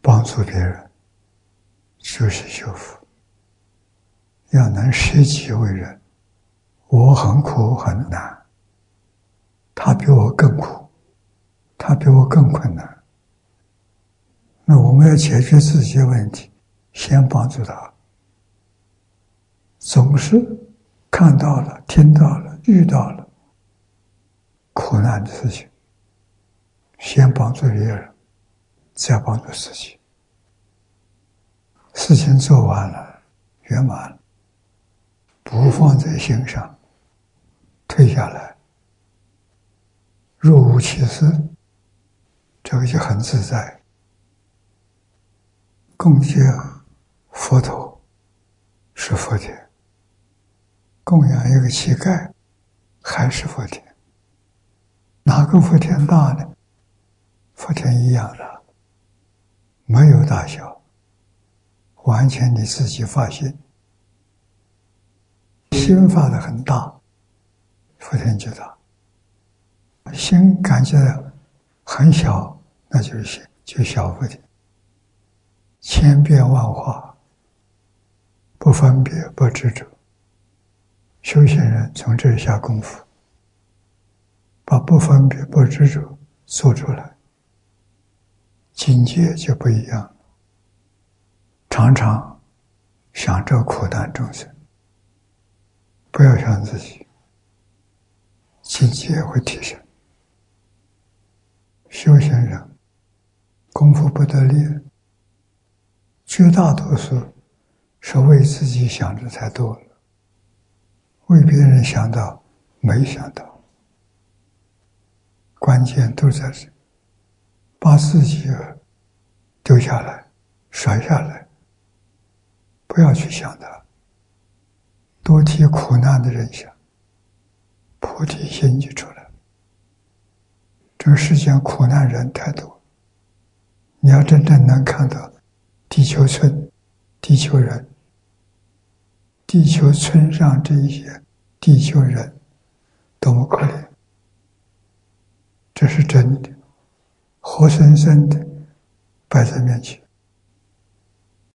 帮助别人就是修福。要能舍己为人，我很苦很难，他比我更苦，他比我更困难。那我们要解决自己的问题，先帮助他。总是看到了、听到了、遇到了苦难的事情，先帮助别人，再帮助自己。事情做完了，圆满了，不放在心上，退下来，若无其事，这个就很自在。供养佛陀是福田，供养一个乞丐还是福田。哪个福田大呢？福田一样的，没有大小，完全你自己发心，心发得很大，福田就大；心感觉到很小，那就是就小福田。千变万化，不分别，不执着。修行人从这下功夫，把不分别、不执着做出来，境界就不一样了。常常想着苦难众生，不要想自己，境界会提升。修行人功夫不得力，绝大多数是为自己想的太多了，为别人想到没想到。关键都在这，把自己丢下来，甩下来，不要去想它，多替苦难的人想，菩提心就出来了。这个世间苦难人太多，你要真正能看到地球村、地球人、地球村上这一些地球人多么可怜，这是真的，活生生的摆在面前。